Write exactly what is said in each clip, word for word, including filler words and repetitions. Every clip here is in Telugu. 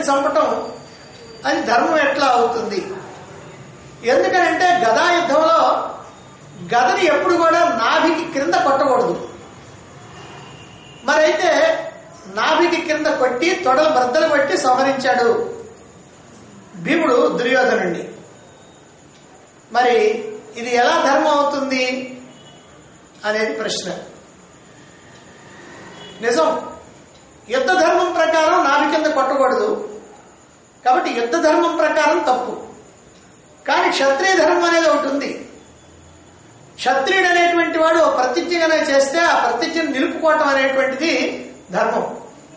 చంపటం అది ధర్మం ఎట్లా అవుతుంది? ఎందుకనంటే గదా యుద్ధంలో గదని ఎప్పుడు కూడా నాభికి క్రింద కొట్టకూడదు. మరైతే నాభికి కింద కొట్టి తొడలు బ్రద్దలు కొట్టి సంహరించాడు భీముడు దుర్యోధనుణ్ణి. మరి ఇది ఎలా ధర్మం అవుతుంది అనేది ప్రశ్న. నిజం, యుద్ధ ధర్మం ప్రకారం నాభి కింద కొట్టకూడదు కాబట్టి యుద్ధ ధర్మం ప్రకారం తప్పు. కానీ క్షత్రియ ధర్మం అనేది ఒకటి ఉంది. క్షత్రియుడు అనేటువంటి వాడు ప్రతిజ్ఞగా చేస్తే ఆ ప్రతిజ్ఞను నిలుపుకోవటం అనేటువంటిది ధర్మం.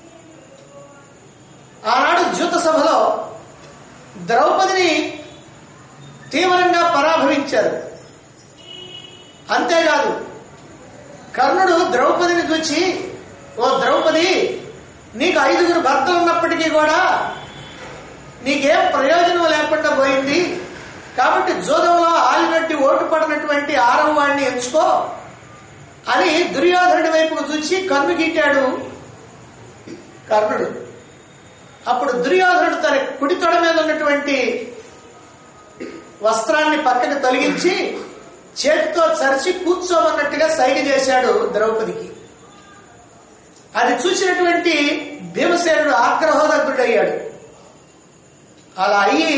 ఆనాడు జ్యూత సభలో ద్రౌపదిని తీవ్రంగా పరాభవించారు. అంతేకాదు కర్ణుడు ద్రౌపదిని చూచి, ఓ ద్రౌపది, నీకు ఐదుగురు భర్తలు ఉన్నప్పటికీ కూడా నీకేం ప్రయోజనం లేకుండా పోయింది కాబట్టి జోదంలో ఆలినట్టి ఓటు పడినటువంటి ఆరవ వాడిని ఎంచుకో అని దుర్యోధనుడి వైపుకు చూసి కన్ను గీటాడు కర్ణుడు. అప్పుడు దుర్యోధనుడు తన కుడి తొడ మీద ఉన్నటువంటి వస్త్రాన్ని పక్కకు తొలగించి చేతితో చరిచి కూర్చోమన్నట్టుగా సైగ చేశాడు ద్రౌపదికి. అది చూసినటువంటి భీమసేనుడు ఆగ్రహోదగ్రుడయ్యాడు. అలా అయ్యి,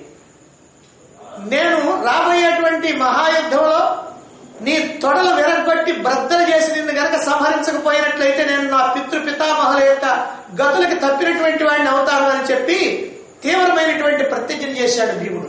నేను రాబోయేటువంటి మహాయుద్ధంలో నీ తొడలు విరగొట్టి బ్రద్దలు చేసి నిన్ను గనక సంహరించకపోయినట్లయితే నేను నా పితృ పితామహుల యొక్క గతులకి తప్పినటువంటి వాడిని అవుతాను అని చెప్పి తీవ్రమైనటువంటి ప్రతిజ్ఞ చేశాడు భీముడు.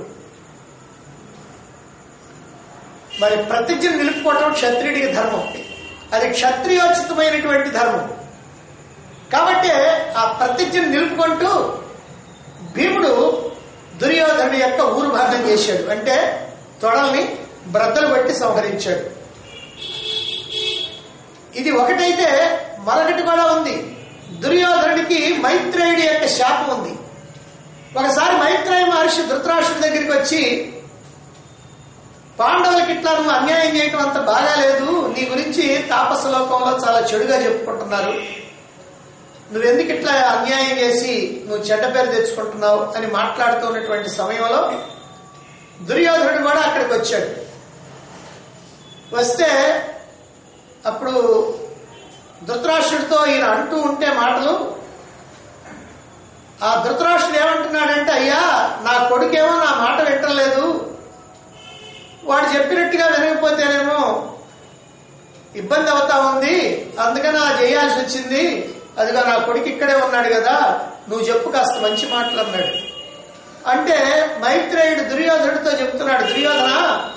మరి ప్రతిజ్ఞ నిలుపుకోవటం క్షత్రియుడికి ధర్మం, అది క్షత్రియోచితమైనటువంటి ధర్మం. కాబట్టి ఆ ప్రతిజ్ఞను నిలుపుకుంటూ భీముడు దుర్యోధనుడి యొక్క ఊరు భాగం చేశాడు. అంటే తొడల్ని బ్రద్దలు బట్టి సంహరించాడు. ఇది ఒకటైతే మరొకటి కూడా ఉంది. దుర్యోధనుడికి మైత్రేయుడి యొక్క శాపం ఉంది. ఒకసారి మైత్రేయ మహర్షి ధృతరాష్ట్రుడి దగ్గరికి వచ్చి, పాండవులకి ఇట్లా నువ్వు అన్యాయం చేయటం అంత బాగాలేదు, నీ గురించి తాపస లోకంలో చాలా చెడుగా చెప్పుకుంటున్నారు, నువ్వెందుకు ఇట్లా అన్యాయం చేసి నువ్వు చెడ్డ పేరు తెచ్చుకుంటున్నావు అని మాట్లాడుతున్నటువంటి సమయంలో దుర్యోధనుడు కూడా అక్కడికి వచ్చాడు. వస్తే అప్పుడు ధృతరాష్ట్రుడితో ఈయన అంటూ ఉంటే మాటలు, ఆ ధృతరాష్ట్రుడు ఏమంటున్నాడంటే, అయ్యా నా కొడుకేమో నా మాట వింటలేదు, వాడు చెప్పినట్టుగా వినకపోతేనేమో ఇబ్బంది అవుతా ఉంది, అందుకని అలా చేయాల్సి వచ్చింది, అదిగా నా కొడుకు ఇక్కడే ఉన్నాడు కదా, నువ్వు చెప్పు కాస్త మంచి మాటలు అన్నాడు. అంటే మైత్రేయుడు దుర్యోధనుడితో చెప్తున్నాడు, దుర్యోధన,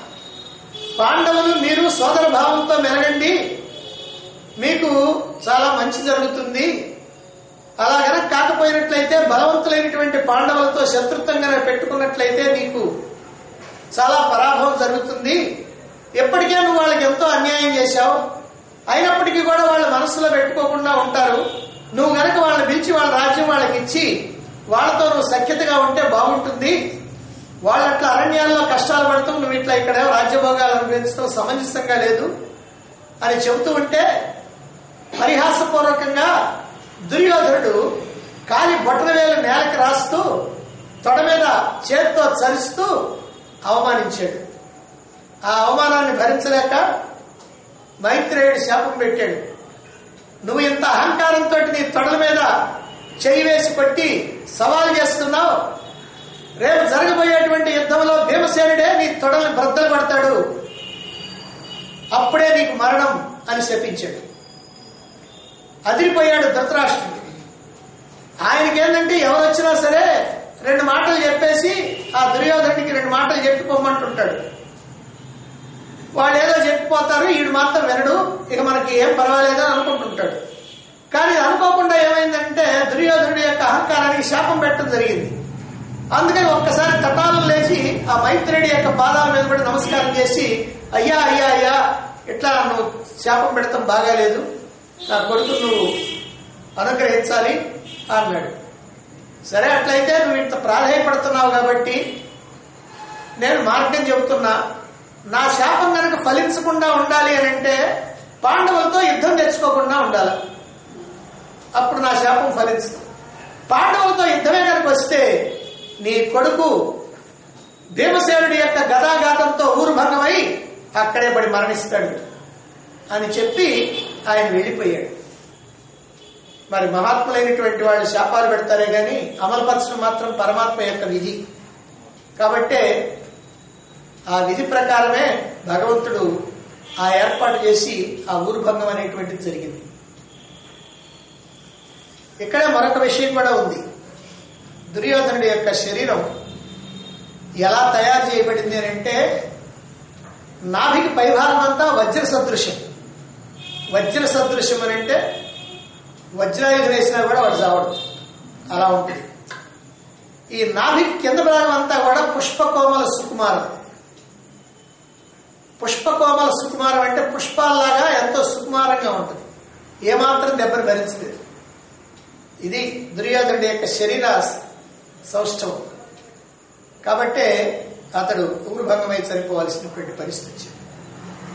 పాండవులు మీరు సోదర భావంతో మెలగండి, మీకు చాలా మంచి జరుగుతుంది. అలా గనక కాకపోయినట్లయితే బలవంతులైనటువంటి పాండవులతో శత్రుత్వం గనక పెట్టుకున్నట్లయితే నీకు చాలా పరాభవం జరుగుతుంది. ఎప్పటికే నువ్వు వాళ్ళకి ఎంతో అన్యాయం చేశావు, అయినప్పటికీ కూడా వాళ్ళ మనసులో పెట్టుకోకుండా ఉంటారు. నువ్వు గనక వాళ్ళని పిలిచి వాళ్ళ రాజ్యం వాళ్ళకి ఇచ్చి వాళ్ళతో నువ్వు సఖ్యతగా ఉంటే బాగుంటుంది. వాళ్ళు అట్లా అరణ్యాల్లో కష్టాలు పడుతూ నువ్వు ఇట్లా ఇక్కడ రాజ్యభోగాలు అనుభవించడం సమంజసంగా లేదు అని చెబుతూ ఉంటే పరిహాసపూర్వకంగా దుర్యోధనుడు కాలి బొట్టన వేలు నేలకు రాస్తూ తొడ మీద చేత్తో చరుస్తూ అవమానించాడు. ఆ అవమానాన్ని భరించలేక మైత్రేయుడు శాపం పెట్టాడు, నువ్వు ఇంత అహంకారంతో నీ తొడల మీద చెయ్యి వేసి కొట్టి సవాల్ చేస్తున్నావు, రేపు జరగబోయేటువంటి యుద్ధంలో భీమసేనుడే నీ తొడల్ని బ్రద్దలు పడతాడు, అప్పుడే నీకు మరణం అని శపించాడు. అదిరిపోయాడు ధృతరాష్ట్రుడు. ఆయనకేందంటే ఎవరు వచ్చినా సరే రెండు మాటలు చెప్పేసి ఆ దుర్యోధనుడికి రెండు మాటలు చెప్పిపోమంటుంటాడు. వాళ్ళు ఏదో చెప్పిపోతారు, వీడు మాత్రం వినడు, ఇక మనకి ఏం పర్వాలేదు అని అనుకుంటుంటాడు. కానీ అనుకోకుండా ఏమైందంటే దుర్యోధనుడి యొక్క అహంకారానికి శాపం పెట్టడం జరిగింది. అందుకని ఒక్కసారి తటాలు లేచి ఆ మైత్రేయుడి యొక్క పాదాల మీద పడి నమస్కారం చేసి, అయ్యా అయ్యా అయ్యా ఇట్లా నువ్వు శాపం పెడతాం బాగాలేదు, నా కొడుకు నువ్వు అనుగ్రహించాలి అన్నాడు. సరే అట్లయితే నువ్వు ఇంత ప్రాధాయపడుతున్నావు కాబట్టి నేను మార్గం చెబుతున్నా, నా శాపం కనుక ఫలించకుండా ఉండాలి అని అంటే పాండవులతో యుద్ధం తెచ్చుకోకుండా ఉండాలి, అప్పుడు నా శాపం ఫలించదు. పాండవులతో యుద్ధమే కనుక వస్తే నీ కొడుకు భీమసేనుడి యొక్క గదాఘాతంతో ఊరు భంగమై అక్కడే పడి మరణిస్తాడు అని చెప్పి ఆయన వెళ్ళిపోయాడు. మరి మహాత్ములైనటువంటి వాళ్ళు శాపాలు పెడతారే గాని అమలుపరచడం మాత్రం పరమాత్మ యొక్క విధి. కాబట్టే ఆ విధి ప్రకారమే భగవంతుడు ఆ ఏర్పాటు చేసి ఆ ఊరు భంగం అనేటువంటిది జరిగింది. ఇక్కడే మరొక విషయం కూడా ఉంది. దుర్యోధనుడి యొక్క శరీరం ఎలా తయారు చేయబడింది అని అంటే నాభికి పైభాగం అంతా వజ్ర సదృశ్యం. వజ్ర సదృశ్యం అని అంటే వజ్రాయుధం వేసినా కూడా వాడు చావడు, అలా ఉంటుంది. ఈ నాభికి కింద భాగం అంతా కూడా పుష్పకోమల సుకుమారం. పుష్పకోమల సుకుమారం అంటే పుష్పాల్లాగా ఎంతో సుకుమారంగా ఉంటుంది, ఏమాత్రం దెబ్బను భరించలేదు. ఇది దుర్యోధనుడి యొక్క శరీర సౌష్ఠవం. కాబట్టే అతడు ఊరుభంగమై చనిపోవలసినటువంటి పరిస్థితి.